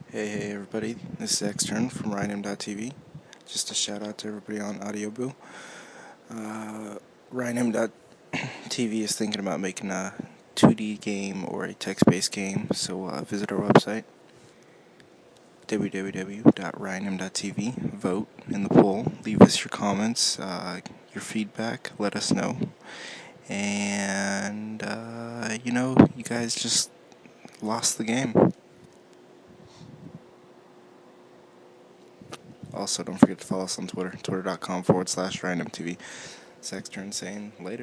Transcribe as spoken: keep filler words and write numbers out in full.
Hey, hey, everybody. This is Extern from Ryan M T V. Just a shout out to everybody on AudioBoo. Uh, Ryan M T V is thinking about making a two D game or a text based game, so uh, visit our website w w w dot ryan m dot t v. Vote in the poll. Leave us your comments, uh, your feedback. Let us know. And, uh, you know, you guys just lost the game. Also, don't forget to follow us on Twitter, twitter.com forward slash randomtv. It's Extern saying later.